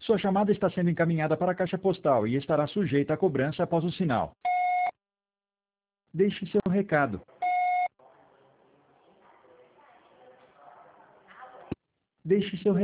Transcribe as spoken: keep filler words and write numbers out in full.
Sua chamada está sendo encaminhada para a caixa postal e estará sujeita a cobrança após o sinal. Deixe seu recado. Deixe seu